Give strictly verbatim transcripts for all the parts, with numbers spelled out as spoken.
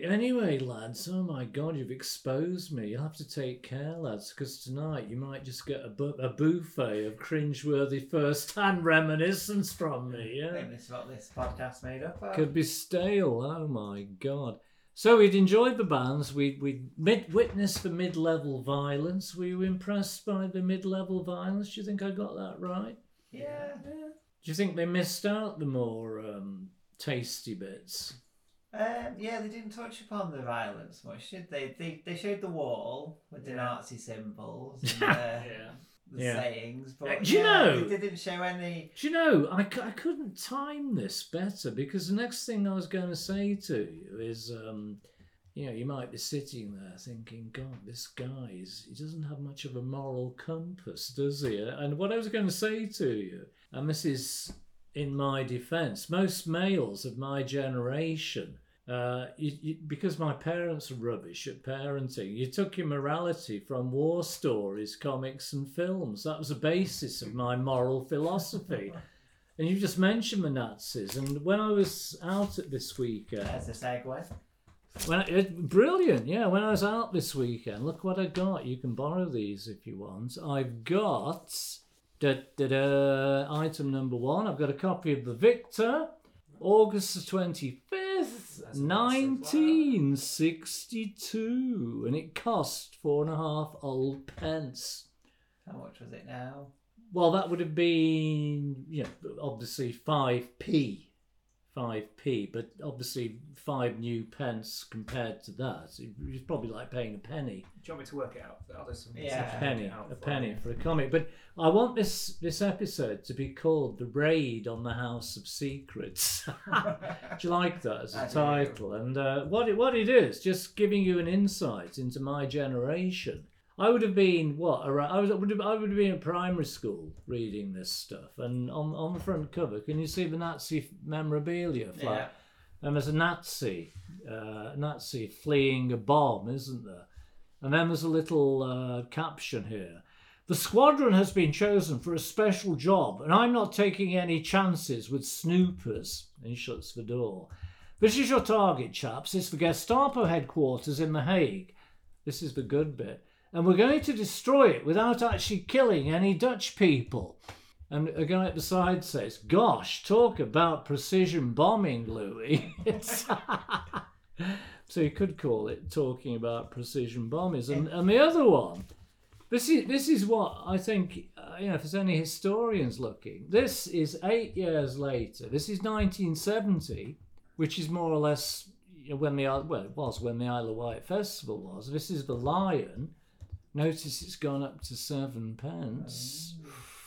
Anyway, lads, oh my God, you've exposed me. You'll have to take care, lads, because tonight you might just get a, bu- a buffet of cringeworthy first-hand reminiscence from me. Yeah, I think this is what this podcast made up of. Could be stale. Oh my God. So we'd enjoyed the bands. We'd, we'd mid- witnessed the mid-level violence. Were you impressed by the mid-level violence? Do you think I got that right? Yeah. Yeah. Do you think they missed out the more um, tasty bits? Um, yeah, they didn't touch upon the violence much, did they? They, they showed the wall with the Yeah. Nazi symbols and uh, Yeah. the Yeah. sayings, but Uh, do you yeah, know- they didn't show any. Do you know, I, c- I couldn't time this better, because the next thing I was going to say to you is, um, you know, you might be sitting there thinking, God, this guy, is, he doesn't have much of a moral compass, does he? And what I was going to say to you, and this is in my defence, most males of my generation, uh, you, you, because my parents are rubbish at parenting, you took your morality from war stories, comics and films. That was the basis of my moral philosophy. And you just mentioned the Nazis. And when I was out at this weekend... As a segue. When I, it, brilliant, yeah. When I was out this weekend, look what I got. You can borrow these if you want. I've got... Da, da, da, item number one. I've got a copy of The Victor, August the twenty-fifth, That's a massive, nineteen sixty-two. And it cost four and a half old pence. How much was it now? Well, that would have been, you know, obviously five p. five p, but obviously five new pence compared to that. It's probably like paying a penny. Do you want me to work it out? I'll do some Yeah. A penny, out a for penny you. for a comic. But I want this this episode to be called The Raid on the House of Secrets. Do you like that as a I do. title? And uh, what it, what it is, just giving you an insight into my generation. I would have been what? Around, I, was, would have, I would have been in primary school reading this stuff. And on on the front cover, can you see the Nazi memorabilia flag? Yeah. And there's a Nazi, uh, Nazi fleeing a bomb, isn't there? And then there's a little uh, caption here. The squadron has been chosen for a special job, and I'm not taking any chances with snoopers. And he shuts the door. This is your target, chaps. It's the Gestapo headquarters in The Hague. This is the good bit. And we're going to destroy it without actually killing any Dutch people. And a guy at the side says, gosh, talk about precision bombing, Louis. It's so you could call it talking about precision bombers. And, and the other one, this is this is what I think, uh, you know, if there's any historians looking, this is eight years later. This is nineteen seventy, which is more or less when the, well, it was when the Isle of Wight Festival was. This is the Lion. Notice it's gone up to seven pence.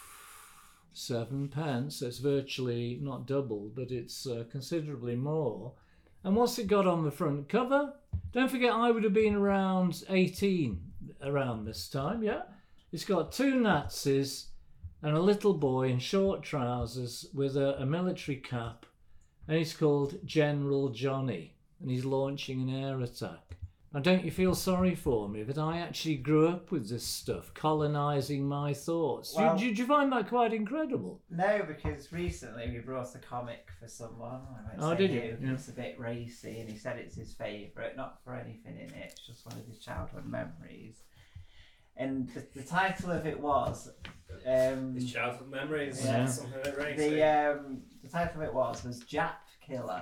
Seven pence. It's virtually not double, but it's uh, considerably more. And what's it got on the front cover? Don't forget, I would have been around eighteen around this time, yeah? It's got two Nazis and a little boy in short trousers with a, a military cap, and he's called General Johnny, and he's launching an air attack. Now, don't you feel sorry for me that I actually grew up with this stuff, colonising my thoughts? Well- Did, did you find that quite incredible? No, because recently we brought a comic for someone. I Oh, won't say did you? who, Yeah. It's a bit racy, and he said it's his favourite, not for anything in it, it's just one of his childhood memories. And the, the title of it was... Um, His childhood memories. Yeah. Something a bit racy. the, um, the title of it was, was Jap Killer.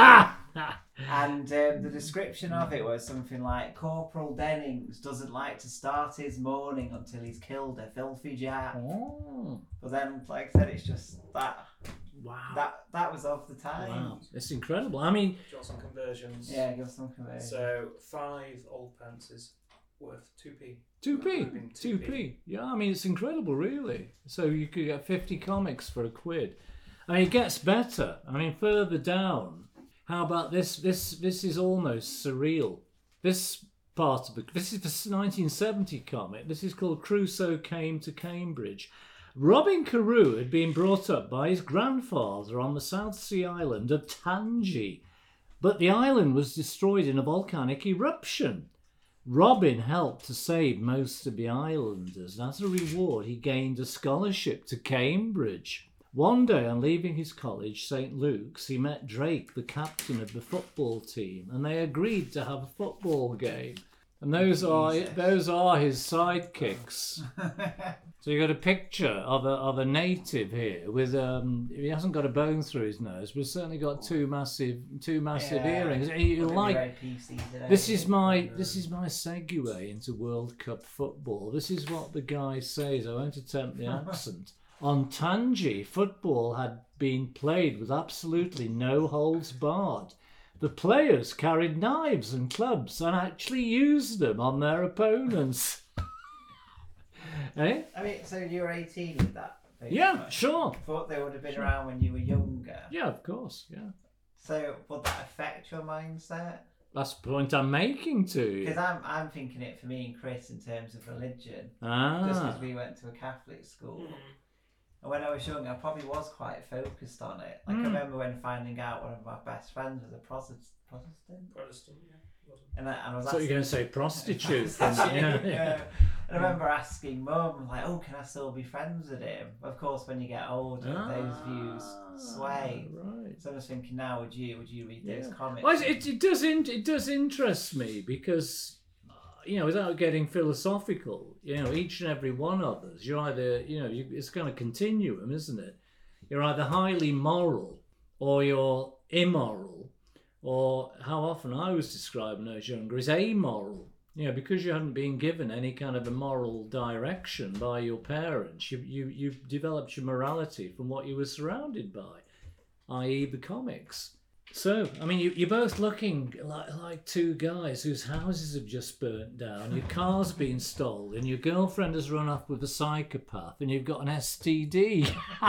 And um, the description of it was something like, Corporal Dennings doesn't like to start his morning until he's killed a filthy Jap. Oh, But then, like I said, it's just that wow. that that was of the time. Wow, it's incredible. I mean, Do you want some conversions? Yeah, give us some conversion. So five old pence is worth two p. two p, Would've been two p. Yeah, I mean, it's incredible, really. So you could get fifty comics for a quid. I mean, it gets better. I mean, further down, how about this? This this is almost surreal. This part of the this is the nineteen seventy comic. This is called Crusoe Came to Cambridge. Robin Carew had been brought up by his grandfather on the South Sea island of Tangi, but the island was destroyed in a volcanic eruption. Robin helped to save most of the islanders, and as a reward he gained a scholarship to Cambridge. One day, on leaving his college, Saint Luke's, he met Drake, the captain of the football team, and they agreed to have a football game. And those Jesus. are those are his sidekicks. So you got a picture of a of a native here with um he hasn't got a bone through his nose, but he's certainly got two massive two massive Yeah. earrings. You Wouldn't be like very P C today, this would is it? my this is my segue into World Cup football. This is what the guy says. I won't attempt the accent. On Tangi, football had been played with absolutely no holds barred. The players carried knives and clubs and actually used them on their opponents. Eh? I mean, so you were eighteen with that? basically? Yeah, sure. Thought they would have been Sure. around when you were younger. Yeah, of course. Yeah, So would that affect your mindset? that's the point I'm making to you. Because I'm, I'm thinking it for me and Chris in terms of religion. Just Ah, because we went to a Catholic school. And when I was young, I probably was quite focused on it. Like, Mm. I remember when finding out one of my best friends was a Protestant. Protestant? Protestant, yeah. wasn't And I, and I was I thought you were asking, going to say prostitute. Prostitute, yeah, yeah. yeah. And I remember asking Mum, like, oh, can I still be friends with him? Of course, when you get older, those views sway. Ah, Right. So I was thinking, now would you would you read those Yeah. comics? Well, it, it does in, it does interest me because, uh, you know, without getting philosophical, you know, each and every one of us, you're either, you know, you, it's kind of continuum, isn't it? You're either highly moral or you're immoral, or how often I was describing as younger is amoral. You know, because you hadn't been given any kind of a moral direction by your parents, you you you've developed your morality from what you were surrounded by, that is the comics. So, I mean, you, you're both looking like, like two guys whose houses have just burnt down, your car's been stolen, your girlfriend has run off with a psychopath, and you've got an S T D.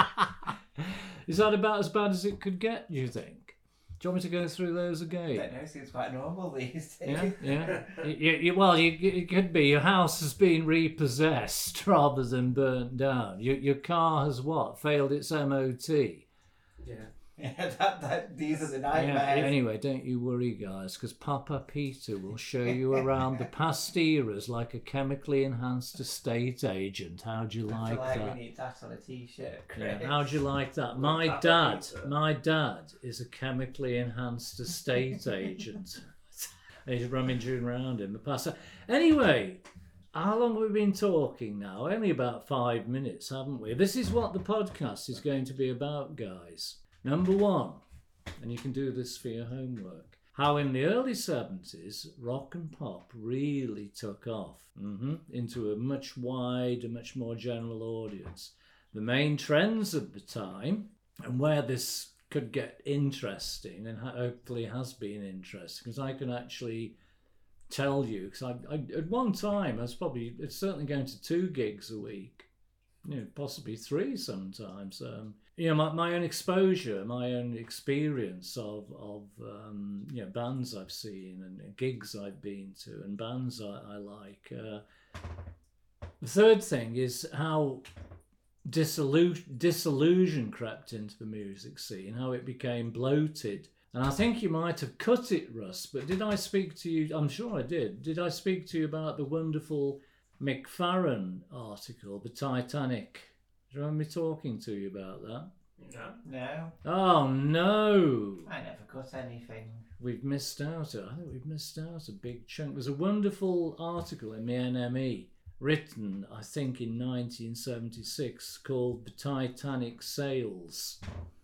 Is that about as bad as it could get, do you think? Do you want me to go through those I again? don't know, it seems quite normal these days. Yeah, yeah. You, you, well, you, it could be your house has been repossessed rather than burnt down. Your, your car has what? Failed its M O T. it? Yeah. Yeah, that, that, these are the Yeah, nightmares. anyway, don't you worry, guys, because Papa Peter will show you around the past eras like a chemically enhanced estate agent. How'd you I feel like like that? we need that on a t-shirt, Yeah, Chris. how'd you like that? My Papa dad, Peter. my dad is a chemically enhanced estate agent. He's rummaging around in the past. Anyway, how long have we been talking now? Only about five minutes, haven't we? This is what the podcast is going to be about, guys. Number one, and you can do this for your homework, how in the early seventies, rock and pop really took off hmm into a much wider, much more general audience. The main trends of the time, and where this could get interesting, and hopefully has been interesting, because I can actually tell you, because I, I, at one time I was probably, it's certainly going to two gigs a week, you know, possibly three sometimes. Um, you know, my, my own exposure, my own experience of of um, you know, bands I've seen and gigs I've been to and bands I, I like. Uh, the third thing is how disillusion, disillusion crept into the music scene, how it became bloated. And I think you might have cut it, Russ, but did I speak to you? I'm sure I did. Did I speak to you about the wonderful McFarren article, the Titanic? Do you remember me talking to you about that? No. No, Oh no! I never cut anything. We've missed out. I think we've missed out a big chunk. There's a wonderful article in the N M E written, I think, in nineteen seventy-six called "The Titanic Sails."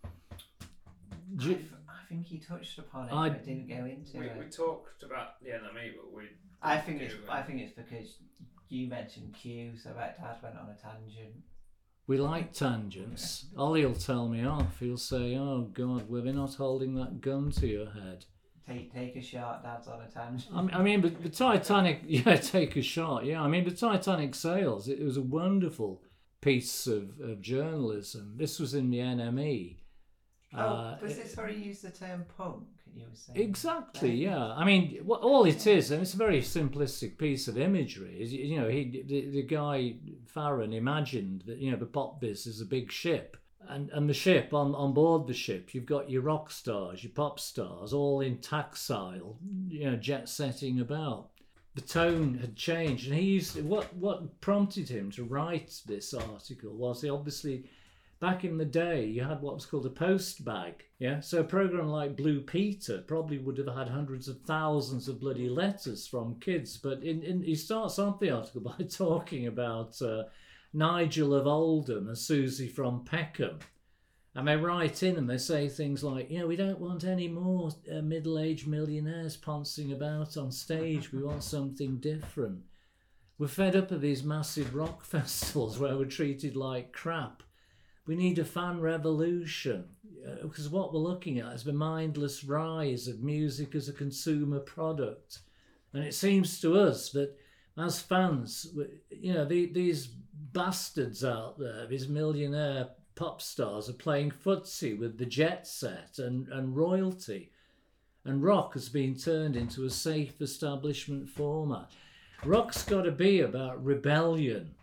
Do I, you- f- I think he touched upon it, I- but didn't go into We, it. we talked about the N M E, but we. I think do, it's uh, I think it's because you mentioned Q, so that Dad went on a tangent. We like tangents. Ollie'll tell me off. He'll say, "Oh God, were they not holding that gun to your head?" Take take a shot, Dad's on a tangent. I mean, I mean, but the Titanic, yeah, take a shot. Yeah, I mean, the Titanic Sails, it was a wonderful piece of, of journalism. This was in the N M E. oh, Uh, was it- this where he used the term punk? You were saying Exactly, yeah. I mean, what, all it is, and it's a very simplistic piece of imagery, is, you know, he the, the guy, Farron, imagined that, you know, the pop biz is a big ship. And and the ship, on, on board the ship, you've got your rock stars, your pop stars, all in taxile, you know, jet setting about. The tone had changed, and he used, what, what prompted him to write this article was he obviously back in the day, you had what was called a post bag. Yeah, so a program like Blue Peter probably would have had hundreds of thousands of bloody letters from kids. But in, in he starts off the article by talking about uh, Nigel of Oldham and Susie from Peckham. And they write in and they say things like, you know, we don't want any more uh, middle-aged millionaires pouncing about on stage. We want something different. We're fed up of these massive rock festivals where we're treated like crap. We need a fan revolution, uh, because what we're looking at is the mindless rise of music as a consumer product. And it seems to us that as fans, you know, the, these bastards out there, these millionaire pop stars are playing footsie with the jet set and, and royalty. And rock has been turned into a safe establishment format. Rock's got to be about rebellion,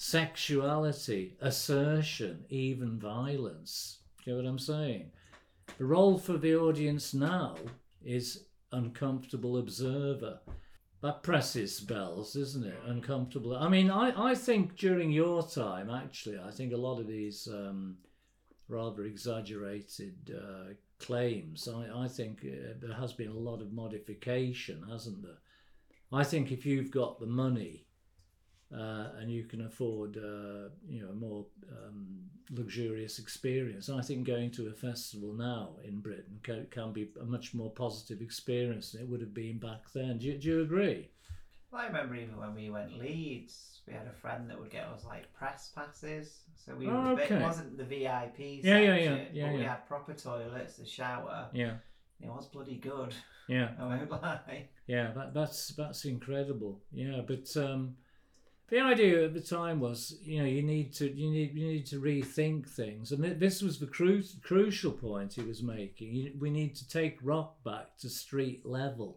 sexuality, assertion, even violence. Do you know what I'm saying? The role for the audience now is uncomfortable observer. That presses bells, isn't it? Uncomfortable. I mean, I, I think during your time, actually, I think a lot of these um, rather exaggerated uh, claims, I, I think uh, there has been a lot of modification, hasn't there? I think if you've got the money, Uh, and you can afford, uh, you know, a more um, luxurious experience. I think going to a festival now in Britain can, can be a much more positive experience than it would have been back then. Do you, do you agree? Well, I remember even when we went Leeds, we had a friend that would get us like press passes. So we Oh, were a bit, okay. it wasn't the V I P Yeah, section, yeah, yeah, yeah, but we yeah. had proper toilets, a shower. Yeah, It was bloody good. yeah, I won't lie. yeah. That, that's that's incredible. Yeah, but um, the idea at the time was, you know, you need to you need you need to rethink things, and th- this was the cru- crucial point he was making. You, we need to take rock back to street level,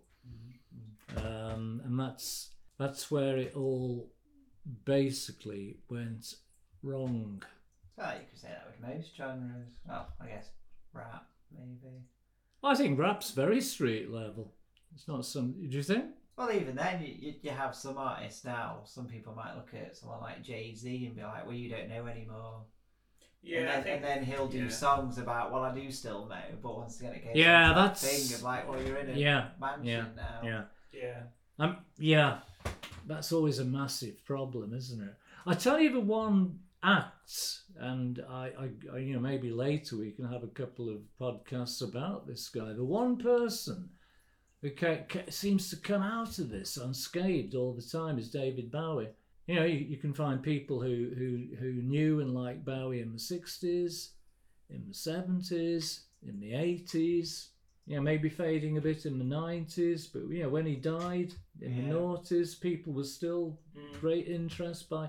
um, and that's that's where it all basically went wrong. Well, you could say that with most genres. Well, I guess rap, maybe. I think rap's very street level. It's not some. Do you think? Well, even then, you, you, you have some artists now. Some people might look at someone like Jay-Z and be like, well, you don't know anymore. Yeah, and, then, I think, and then he'll do yeah. songs about, well, I do still know, but once again, it goes Yeah, into that that's- thing of like, well, you're in a Yeah, mansion yeah, now. yeah. Yeah. Um, yeah, that's always a massive problem, isn't it? I tell you the one act, and I, I, I, you know, maybe later we can have a couple of podcasts about this guy. The one person who ca- ca- seems to come out of this unscathed all the time is David Bowie. You know, you, you can find people who, who, who knew and liked Bowie in the sixties, in the seventies, in the eighties. You know, maybe fading a bit in the nineties, but you know, when he died in Yeah. the noughties, people were still Mm. great interest by.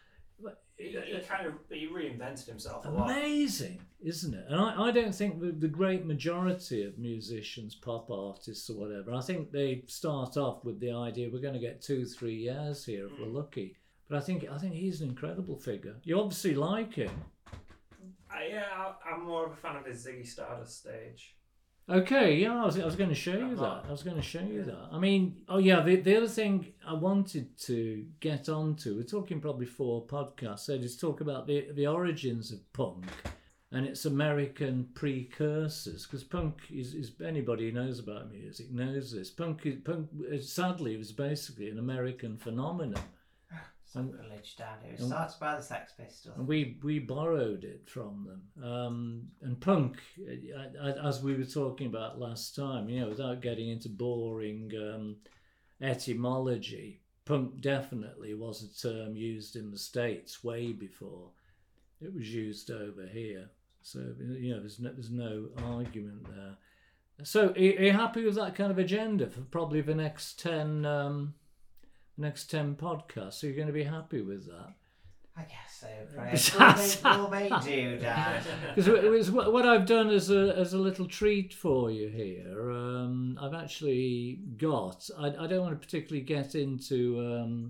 He, he kind of he reinvented himself a lot. Amazing, isn't it? And I, I don't think the, the great majority of musicians, pop artists or whatever, I think they start off with the idea we're going to get two, three years here if Mm. we're lucky. But I think I think he's an incredible figure. You obviously like him. I, yeah, I, I'm more of a fan of his Ziggy Stardust stage. Okay, yeah, I was, I was going to show you I'm that. not- I was going to show you Yeah. that. I mean, oh yeah, the, the other thing I wanted to get onto, we're talking probably four podcasts, so just talk about the, the origins of punk and its American precursors, because punk is, is, anybody who knows about music knows this. Punk, is, punk uh, sadly, was basically an American phenomenon. And- Sacrilege, Dad. It was and- started by the Sex Pistols. And we, we borrowed it from them. Um, and punk, uh, as we were talking about last time, you know, without getting into boring um, etymology, punk definitely was a term used in the States way before it was used over here. So, you know, there's no, there's no argument there. So, are you happy with that kind of agenda for probably the next ten... Um, next ten podcasts, so you're going to be happy with that? I guess so, Craig. We'll make, we'll make do, Dad. Because it was what I've done as a as a little treat for you here. Um, I've actually got. I, I don't want to particularly get into um,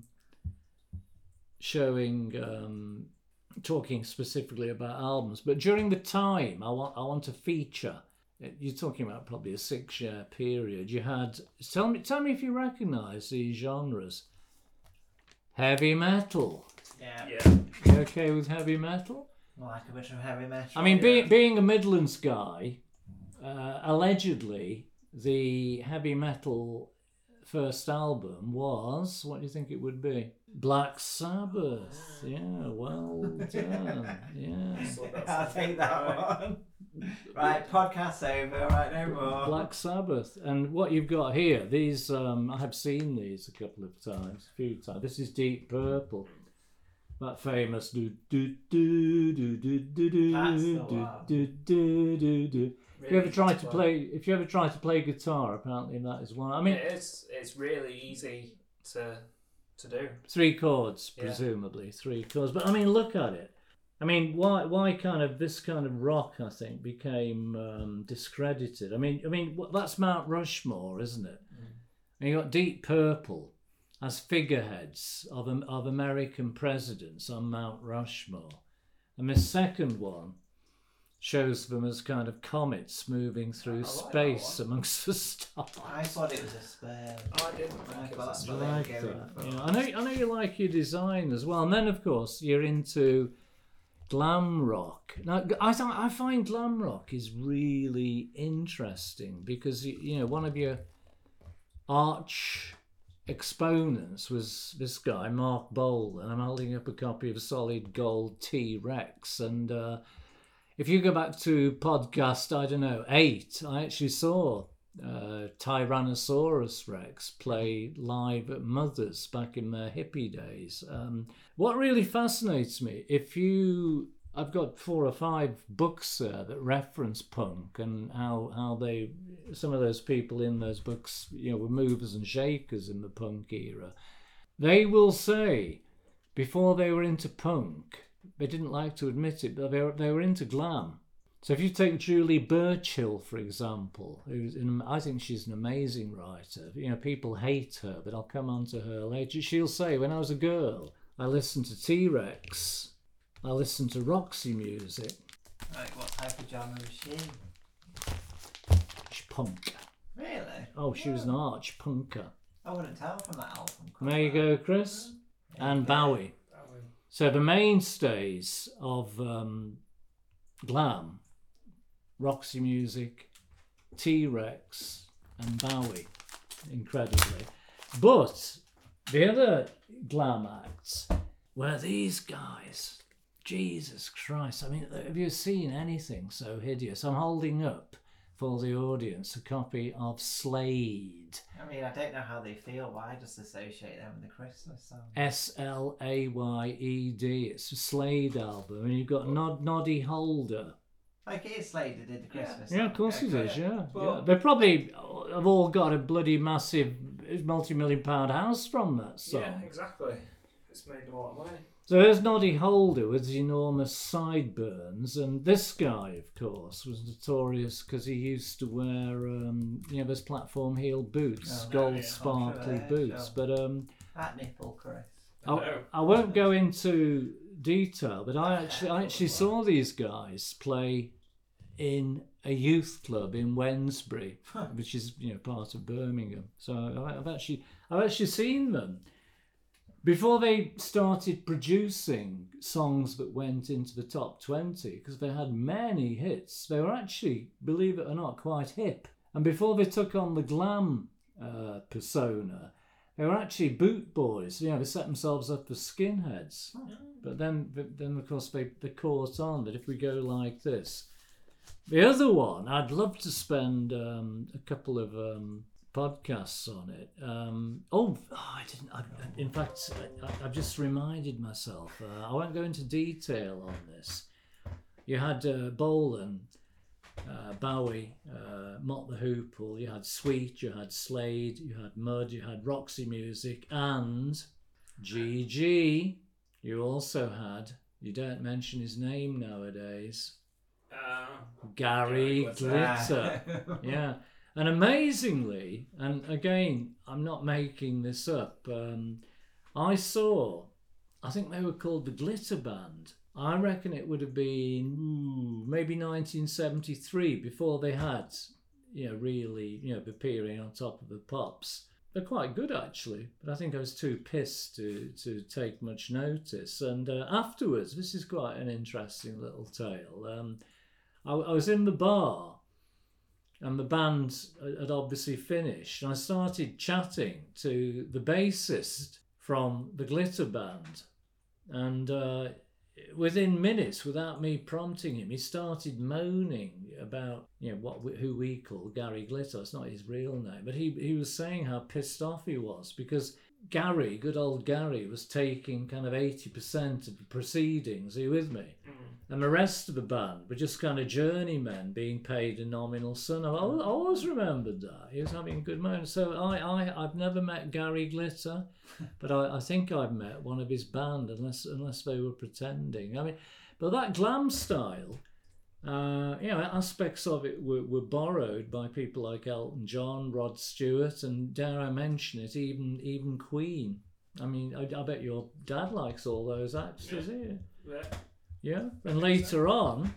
showing, um, talking specifically about albums, but during the time I want I want to feature. You're talking about probably a six-year period. You had tell me tell me if you recognise these genres. Heavy metal. Yeah. Yeah. You okay with heavy metal? Like a bit of heavy metal. I mean, Yeah. being being a Midlands guy, uh, allegedly the heavy metal first album was, what do you think it would be? Black Sabbath. Yeah, well done. Yeah. So that's I'll something, take that right? one. Right, podcast's over. Right, no more. Black Sabbath. And what you've got here, these, um, I have seen these a couple of times, a few times. This is Deep Purple. That famous do do do do do do do That's the do one. do do do do. If you ever Really tried easy to to play, if you ever tried to play guitar, apparently that is one. I mean, it's it's really easy to to do. three chords, Yeah. presumably three chords. But I mean, look at it. I mean, why why kind of this kind of rock? I think became um, discredited. I mean, I mean wh- that's Mount Rushmore, isn't it? And you got Deep Purple as figureheads of Am- of American presidents on Mount Rushmore, and the second one shows them as kind of comets moving through I like that space one. amongst the stars. I thought it was a sperm. Oh, I didn't I think it thought was that's a what I they were like going that. for. Yeah, I know. I know you like your design as well, and then of course you're into glam rock. Now, I th- I find glam rock is really interesting because you, you know one of your arch exponents was this guy Mark Bolan. I'm holding up a copy of Solid Gold T-Rex, and uh, if you go back to podcast, I don't know, eight, I actually saw uh, Tyrannosaurus Rex play live at Mother's back in their hippie days. Um, what really fascinates me, if you, I've got four or five books there that reference punk and how, how they, some of those people in those books, you know, were movers and shakers in the punk era. They will say, before they were into punk, they didn't like to admit it, but they were, they were into glam. So if you take Julie Burchill, for example, who's in, I think she's an amazing writer. You know, people hate her, but I'll come on to her later. She'll say, when I was a girl, I listened to T-Rex, I listened to Roxy music. Right, what type of genre was she? She's punk. Really? Oh, she was an arch punker. I wouldn't tell from that album. There you go, Chris. And Bowie. That one. So the mainstays of um, glam, Roxy Music, T-Rex and Bowie, incredibly. But the other glam acts were these guys. Jesus Christ. I mean, have you seen anything so hideous? I'm holding up for the audience a copy of Slade. I mean, I don't know how they feel, but I just associate them with the Christmas song. S L A Y E D. It's a Slade album. And you've got Nod Noddy Holder. Like it is Slade that did the Christmas Yeah, song. of course it Okay. is, yeah. But- yeah. They probably have all got a bloody massive multi-million pound house from that song. Yeah, exactly. It's made a lot of money. So there's Noddy Holder with his enormous sideburns, and this guy, of course, was notorious because he used to wear, um, you know, those platform heel boots, Oh, no, gold yeah, I'm sparkly sure, boots. sure. But um, That nipple, Chris. I, know. I won't go into detail, but I actually, I actually saw these guys play in a youth club in Wednesbury, which is, you know, part of Birmingham. So I- I've actually, I've actually seen them. Before they started producing songs that went into the top twenty, because they had many hits, they were actually, believe it or not, quite hip. And before they took on the glam uh, persona, they were actually boot boys. You know, they set themselves up as skinheads. But then, then of course, they, they caught on that if we go like this. The other one, I'd love to spend um, a couple of um, podcasts on it. Um, oh, oh, I didn't. I, in fact, I, I've just reminded myself. Uh, I won't go into detail on this. You had uh, Bolan, uh, Bowie, uh, Mott the Hoople. You had Sweet. You had Slade. You had Mud. You had Roxy Music and G G. You also had. You don't mention his name nowadays. Uh, Gary Gary Glitter. Yeah. And amazingly, and again, I'm not making this up, um, I saw, I think they were called the Glitter Band. I reckon it would have been ooh, maybe nineteen seventy-three, before they had, you know, really, you know, appearing on top of the pops. they're quite good actually, but I think I was too pissed to, to take much notice. And uh, afterwards, this is quite an interesting little tale. Um, I, I was in the bar, and the band had obviously finished, and I started chatting to the bassist from the Glitter Band, and uh, within minutes, without me prompting him, he started moaning about, you know, what we, who we call Gary Glitter. It's not his real name, but he he was saying how pissed off he was because Gary, good old Gary, was taking kind of eighty percent of the proceedings. Are you with me? Mm. And the rest of the band were just kind of journeymen being paid a nominal sum. I always remembered that. He was having a good moment. So I, I, I've never met Gary Glitter, but I, I think I've met one of his band, unless unless they were pretending. I mean, but that glam style, uh, you know, aspects of it were, were borrowed by people like Elton John, Rod Stewart, and dare I mention it, even even Queen. I mean, I, I bet your dad likes all those acts, does he? Yeah. Yeah, and later on,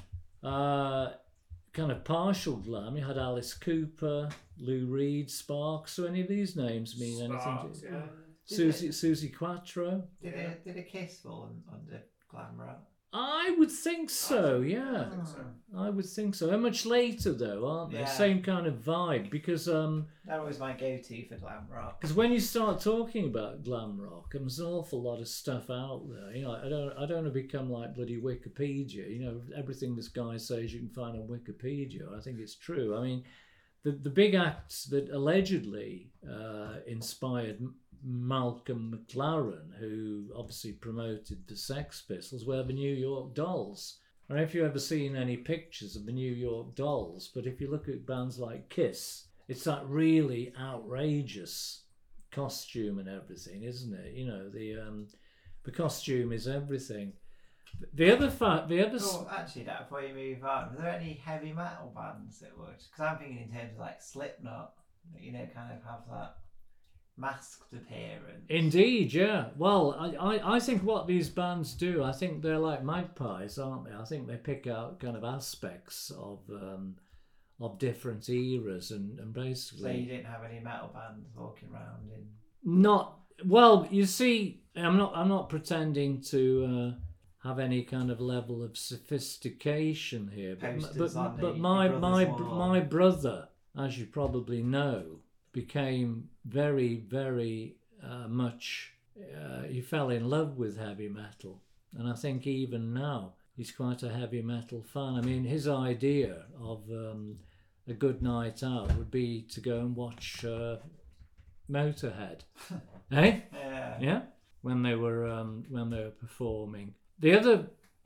uh, kind of partial glam, you had Alice Cooper, Lou Reed, Sparks. Do any of these names mean Sparks, anything to you? Yeah. Susie, Susie Quattro. Did a did a kiss fall under glam rock? I would think so, yeah. I think so. I would think so. They're much later though, aren't they? Yeah. Same kind of vibe, because um, That was my go-to for glam rock. because when you start talking about glam rock, there's an awful lot of stuff out there. You know, I don't, I don't want to become like bloody Wikipedia. You know, everything this guy says you can find on Wikipedia. I think it's true. I mean, the the big acts that allegedly uh, inspired Malcolm McLaren, who obviously promoted the Sex Pistols, were the New York Dolls. I don't know if you've ever seen any pictures of the New York Dolls, but if you look at bands like Kiss, it's that really outrageous costume and everything, isn't it? You know, the um, the costume is everything. The other fact, the other. Oh, actually, Dad, before you move on, were there any heavy metal bands that would? Because I'm thinking in terms of like Slipknot, that, you know, kind of have that masked appearance. Indeed, yeah. Well, I, I, I think what these bands do, I think they're like magpies, aren't they? I think they pick out kind of aspects of um, of different eras, and, and basically. So you didn't have any metal bands walking around in. Not well. You see, I'm not. I'm not pretending to uh, have any kind of level of sophistication here. But Posters but, on but the- my your my brother's wall. my brother, as you probably know, became very very uh, much. Uh, he fell in love with heavy metal, and I think even now he's quite a heavy metal fan. I mean, his idea of um, a good night out would be to go and watch uh, Motorhead, eh? Yeah. Yeah, when they were um, when they were performing. The other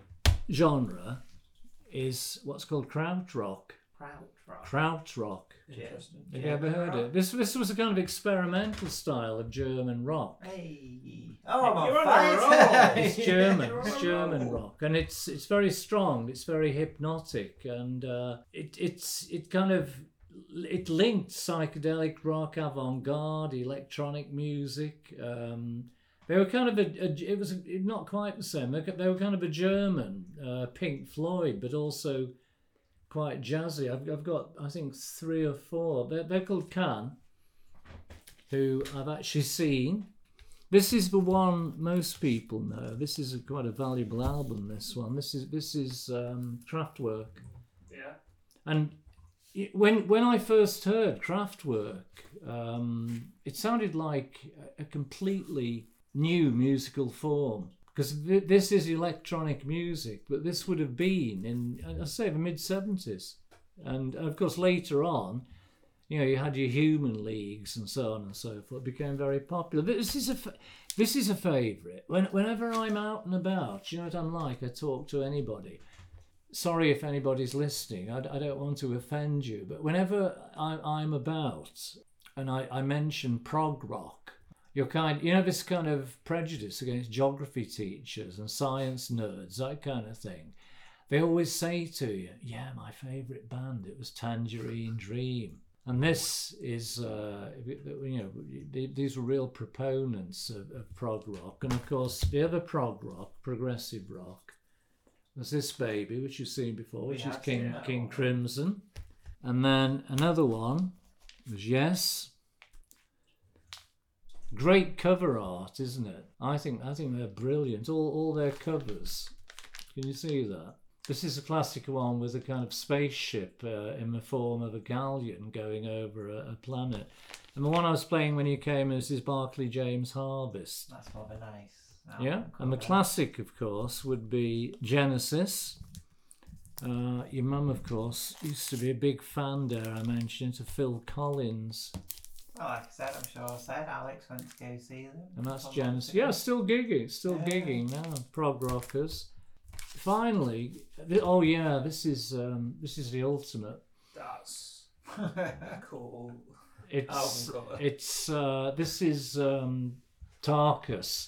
genre is what's called krautrock. Krautrock. Krautrock. Interesting. Have Yeah. you ever heard it? This this was a kind of experimental style of German rock. Hey. Oh, I'm You're on on a fire. roll. It's German. You're on It's a German roll. rock, and it's it's very strong. It's very hypnotic, and uh, it it's it kind of it linked psychedelic rock, avant-garde, electronic music. Um, they were kind of a, a it was a, not quite the same. They, they were kind of a German uh, Pink Floyd, but also quite jazzy. I've, I've got I think three or four. They're, they're called Can, who I've actually seen. This is the one most people know. This is a, quite a valuable album. This one. This is this is um, Kraftwerk. Yeah. And it- when when I first heard Kraftwerk, um, it sounded like a, a completely new musical form, because th- this is electronic music, but this would have been in, I say, the mid seventies, and of course later on, you know, you had your Human Leagues and so on and so forth. It became very popular. This is a fa- this is a favourite. When whenever I'm out and about, you know what I'm like. I talk to anybody. Sorry if anybody's listening. I, I don't want to offend you, but whenever I, I'm about and I, I mention prog rock, you're kind, you know, this kind of prejudice against geography teachers and science nerds, that kind of thing. They always say to you, "Yeah, my favourite band, it was Tangerine Dream." And this is, uh, you know, these were real proponents of, of prog rock. And of course, the other prog rock, progressive rock, was this baby, which you've seen before, which We is have King seen that King one. Crimson. And then another one was Yes. Great cover art, isn't it? I think I think they're brilliant. All all their covers. Can you see that? This is a classic one with a kind of spaceship uh, in the form of a galleon going over a, a planet. And the one I was playing when you came is this Barclay James Harvest. That's rather nice. Yeah, and the classic, of course, would be Genesis. Uh, your mum, of course, used to be a big fan, dare I mention, to Phil Collins. Well, like I said, I'm sure I said Alex went to go see them. And that's Genesis. Yeah, still gigging, still yeah. gigging now. Prog rockers. Finally, th- oh yeah, this is um, this is the ultimate. That's cool. It's it's uh, this is um, Tarkus,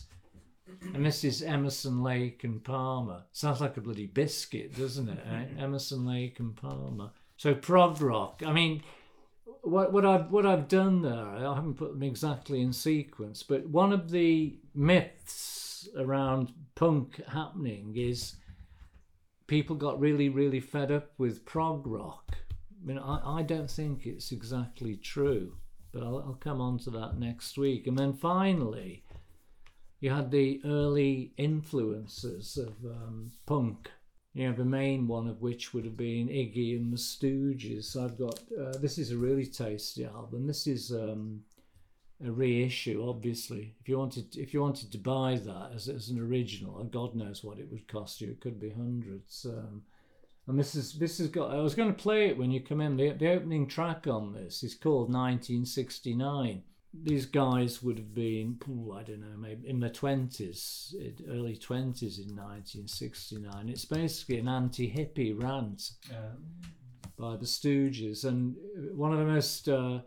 and this is Emerson, Lake and Palmer. Sounds like a bloody biscuit, doesn't it? Eh? Emerson, Lake and Palmer. So prog rock. I mean, what what I've what I've done there, I haven't put them exactly in sequence, but one of the myths around punk happening is people got really, really fed up with prog rock. I mean, I, I don't think it's exactly true, but I'll, I'll come on to that next week. And then finally, you had the early influences of um, punk. You know, the main one of which would have been Iggy and the Stooges. So I've got, uh, this is a really tasty album. This is um, a reissue, obviously. If you wanted, if you wanted to buy that as, as an original, God knows what it would cost you. It could be hundreds. Um, and this is this has got. I was going to play it when you come in. The, the opening track on this is called nineteen sixty-nine. These guys would have been, ooh, I don't know, maybe in their twenties, early twenties in nineteen sixty-nine. It's basically an anti-hippie rant um. by the Stooges, and one of the most uh,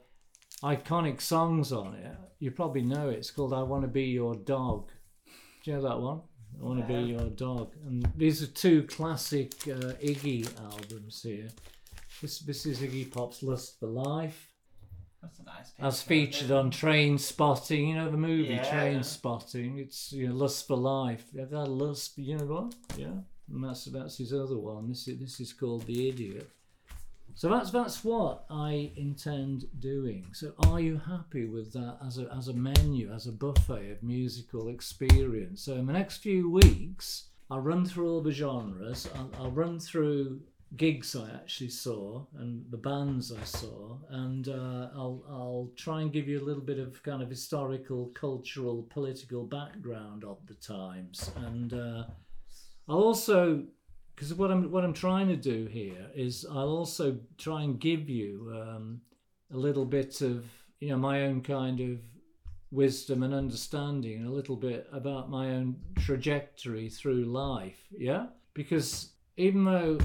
iconic songs on it, you probably know it, it's called I Want to Be Your Dog. Do you know that one? I Want to yeah. Be Your Dog. And these are two classic uh, Iggy albums here. This this is Iggy Pop's Lust for Life. That's a nice picture. As featured on Train Spotting, you know the movie yeah. Train Spotting. It's, you know, Lust for Life. Have that lust, you know what? Yeah. And that's that's his other one. This is this is called The Idiot. So that's that's what I intend doing. So are you happy with that as a as a menu, as a buffet of musical experience? So in the next few weeks, I'll run through all the genres. I'll, I'll run through gigs I actually saw and the bands I saw, and uh, I'll I'll try and give you a little bit of kind of historical, cultural, political background of the times, and uh, I'll also. Because what I'm what I'm trying to do here is I'll also try and give you um, a little bit of, you know, my own kind of wisdom and understanding, and a little bit about my own trajectory through life. Yeah, because even though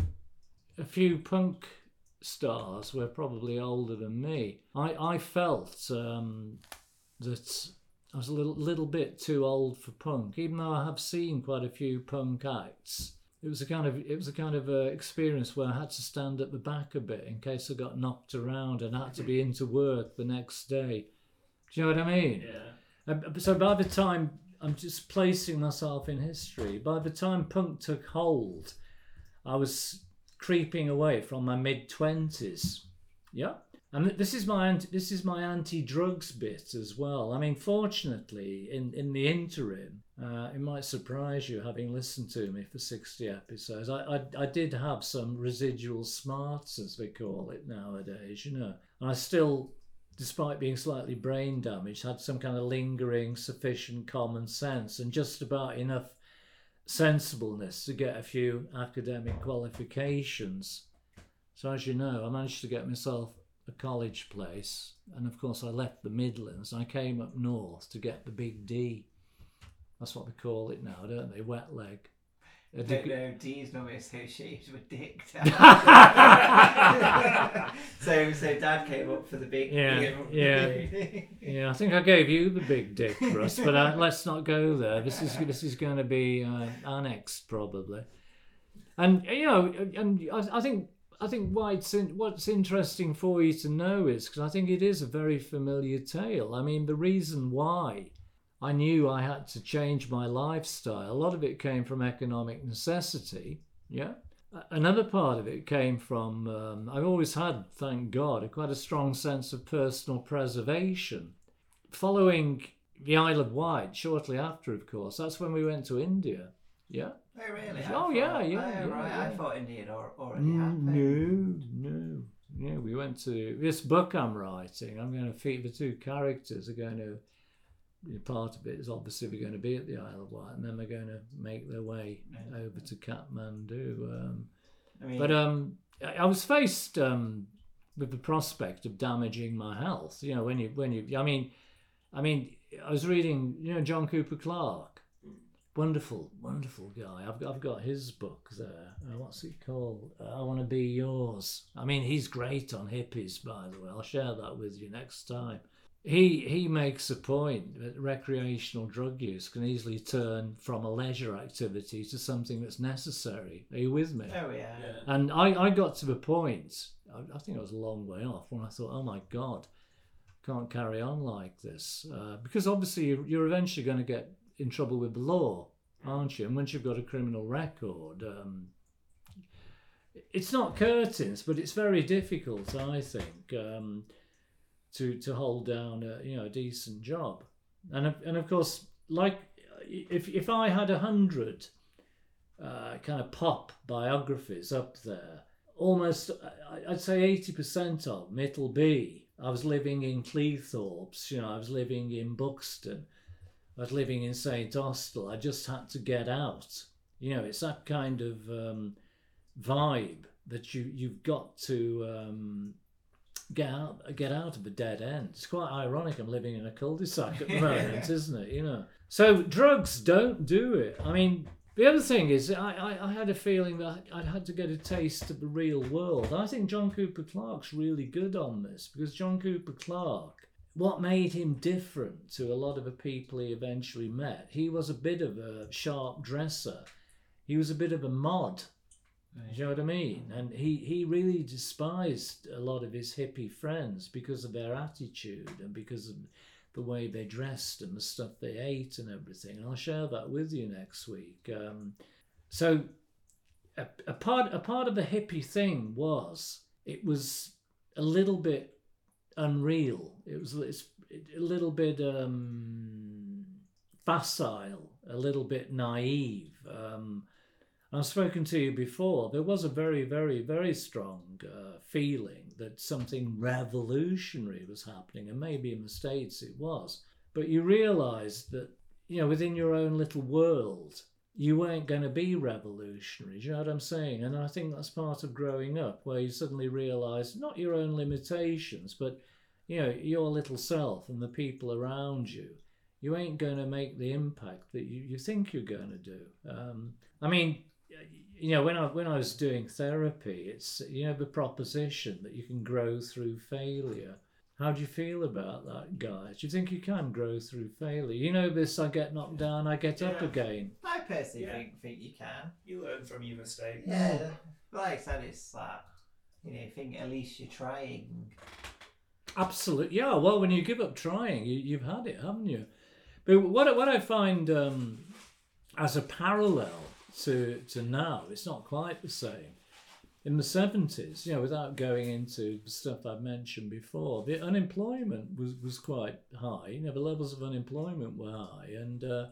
a few punk stars were probably older than me, I I felt um, that I was a little little bit too old for punk, even though I have seen quite a few punk acts. It was a kind of it was a kind of uh, experience where I had to stand at the back a bit in case I got knocked around and had to be into work the next day. Do you know what I mean? Yeah. Uh, so by the time I'm just placing myself in history, by the time punk took hold, I was creeping away from my mid twenties. Yeah. And this is my anti, this is my anti-drugs bit as well. I mean, fortunately, in, in the interim, uh, it might surprise you having listened to me for sixty episodes. I, I I did have some residual smarts, as they call it nowadays, you know. And I still, despite being slightly brain damaged, had some kind of lingering, sufficient common sense and just about enough sensibleness to get a few academic qualifications. So as you know, I managed to get myself a college place, and of course I left the Midlands. I came up north to get the big D. That's what they call it now, don't they? Wet leg. I don't know, D's normally associated with dick. so so Dad came up for the big yeah, D. Yeah, yeah. I think I gave you the big dick, Russ, but uh, let's not go there. This is this is going to be uh, annexed probably. And you know, and I, I think. I think why it's in, what's interesting for you to know is because I think it is a very familiar tale. I mean, the reason why I knew I had to change my lifestyle, a lot of it came from economic necessity. Yeah. Another part of it came from, um, I've always had, thank God, a quite a strong sense of personal preservation. Following the Isle of Wight shortly after, of course. That's when we went to India. Yeah. Oh, really? I Oh, thought- yeah, yeah, oh, yeah, right. yeah. I thought India had al- already Mm, happened. no, no. Yeah, we went to this book I'm writing. I'm going to feed the two characters are going to. Part of it is obviously we're going to be at the Isle of Wight, and then they're going to make their way over to Kathmandu. Um, I mean, but um, I, I was faced um, with the prospect of damaging my health. You know, when you when you, I mean, I mean, I was reading, you know, John Cooper Clarke, wonderful, wonderful guy. I've got, I've got his book there. Uh, what's it called? Uh, I Want to Be Yours. I mean, he's great on hippies, by the way. I'll share that with you next time. He he makes a point that recreational drug use can easily turn from a leisure activity to something that's necessary. Are you with me? oh yeah. Yeah. And I, I got to the point, I, I think I was a long way off, when I thought, oh my God, can't carry on like this. Uh, because obviously you're, you're eventually going to get in trouble with the law, aren't you? And once you've got a criminal record, um, it's not curtains, but it's very difficult, I think, um, to to hold down a, you know, a decent job. And of- and of course, like if if I had a hundred uh, kind of pop biographies up there, almost I- I'd say eighty percent of them, it'll be I was living in Cleethorpes, you know, I was living in Buxton, I was living in Saint Austell. I just had to get out. You know, it's that kind of um, vibe that you you've got to um, get out get out of a dead end. It's quite ironic. I'm living in a cul-de-sac at the moment, isn't it? You know. So drugs don't do it. I mean, the other thing is, I, I, I had a feeling that I'd had to get a taste of the real world. I think John Cooper Clarke's really good on this, because John Cooper Clarke, what made him different to a lot of the people he eventually met, he was a bit of a sharp dresser. He was a bit of a mod. Do you know what I mean? And he, he really despised a lot of his hippie friends because of their attitude and because of the way they dressed and the stuff they ate and everything. And I'll share that with you next week. Um, so a, a part a part of the hippie thing was it was a little bit unreal. It was it's a little bit um, facile, a little bit naive. Um, I've spoken to you before. There was a very, very, very strong uh, feeling that something revolutionary was happening, and maybe in the States it was. But you realised that, you know, within your own little world, you weren't going to be revolutionary. Do you know what I'm saying? And I think that's part of growing up, where you suddenly realise not your own limitations, but, you know, your little self and the people around you. You ain't going to make the impact that you, you think you're going to do. Um, I mean, you know, when I when I was doing therapy, it's, you know, the proposition that you can grow through failure. How do you feel about that, guys? Do you think you can grow through failure? You know, this, I get knocked down, I get up Yeah. again. I personally Yeah. think think you can. You learn from your mistakes. Yeah, like I said, it's that, you know, I think at least you're trying. Absolutely, yeah. Well, when you give up trying, you, you've had it, haven't you? But what what I find um, as a parallel to to now, it's not quite the same. In the seventies, you know, without going into the stuff I've mentioned before, the unemployment was, was quite high. You know, the levels of unemployment were high, and uh,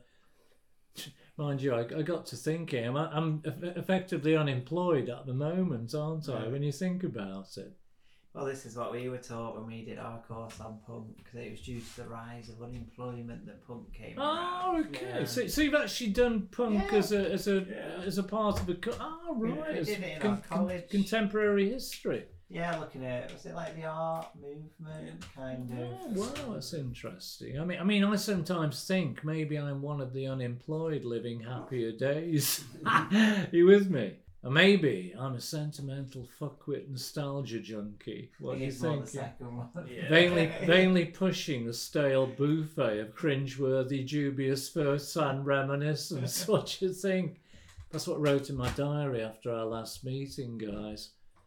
mind you, I, I got to thinking, I'm, I'm effectively unemployed at the moment, aren't I? Right. When you think about it. Well, this is what we were taught when we did our course on punk, because it was due to the rise of unemployment that punk came Oh, around. okay. Yeah. So, so you've actually done punk Yeah. as a as a Yeah. as a part of a co- oh right, we as did it in con- our con- college. contemporary history. Yeah, looking at, was it like the art movement, kind Oh, of? wow, that's interesting. I mean, I mean, I sometimes think maybe I'm one of the unemployed living happier days. You with me? Or maybe I'm a sentimental fuckwit nostalgia junkie. What do you It's more think? the second one. Yeah. Vainly, vainly pushing the stale buffet of cringeworthy, dubious first-hand reminiscence. What do you think? That's what I wrote in my diary after our last meeting, guys.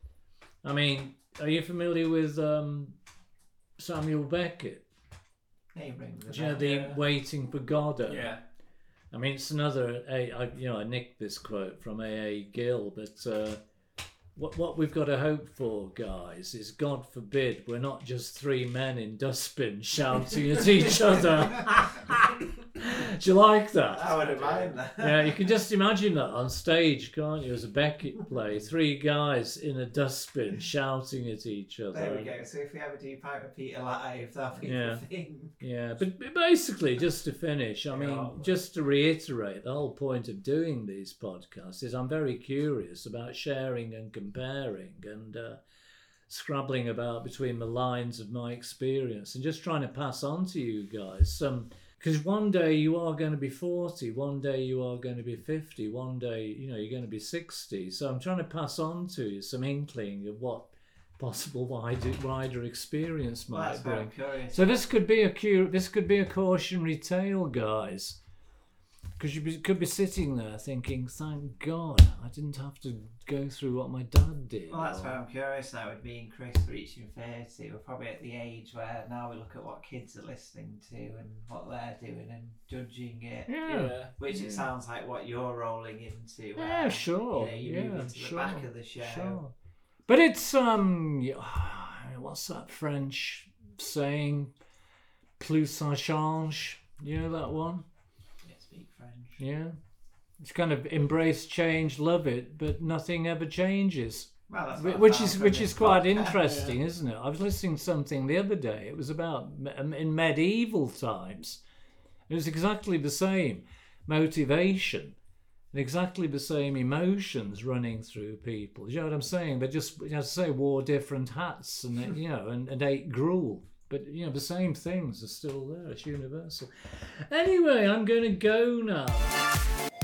I mean, are you familiar with um, Samuel Beckett? He rings Do you know a the Yeah. Waiting for Godot? Yeah. I mean, it's another. A, I, you know, I nicked this quote from A A Gill, but uh, what what we've got to hope for, guys, is God forbid we're not just three men in dustbins shouting at each other. Do you like that? I wouldn't mind that. Yeah, you can just imagine that on stage, can't you? As a Beckett play, three guys in a dustbin shouting at each other. There we go. So if we ever do Pipe Repeater live, that'll be Yeah. the thing. Yeah, but but basically, just to finish, I mean, Yeah. just to reiterate, the whole point of doing these podcasts is I'm very curious about sharing and comparing and uh, scrabbling about between the lines of my experience and just trying to pass on to you guys some. Because one day you are going to be forty, one day you are going to be fifty, one day, you know, you're going to be sixty. So I'm trying to pass on to you some inkling of what possible wider, wider experience Well, might that's very bring. curious. So this could be a cu- this could be a cautionary tale, guys. Because you be, could be sitting there thinking, thank God I didn't have to go through what my dad did. Well, that's or- why I'm curious now with me and Chris reaching thirty. We're probably at the age where now we look at what kids are listening to and what they're doing and judging it. Yeah. Which Yeah. it sounds like what you're rolling into. Where, Yeah, sure. You know, you yeah, move into the sure, back of the show. Sure. But it's um, y- what's that French saying? Plus ça change. You know that one? Yeah, speak French. Yeah. It's kind of embrace change, love it, but nothing ever changes. Well, that's Wh- what I Which found is from which this is quite podcast. interesting, isn't it? I was listening to something the other day. It was about me- um, in medieval times. It was exactly the same motivation and exactly the same emotions running through people. You know what I'm saying? They just, as I say, wore different hats and they, you know and, and ate gruel. But you know the same things are still there. It's universal. Anyway, I'm going to go now.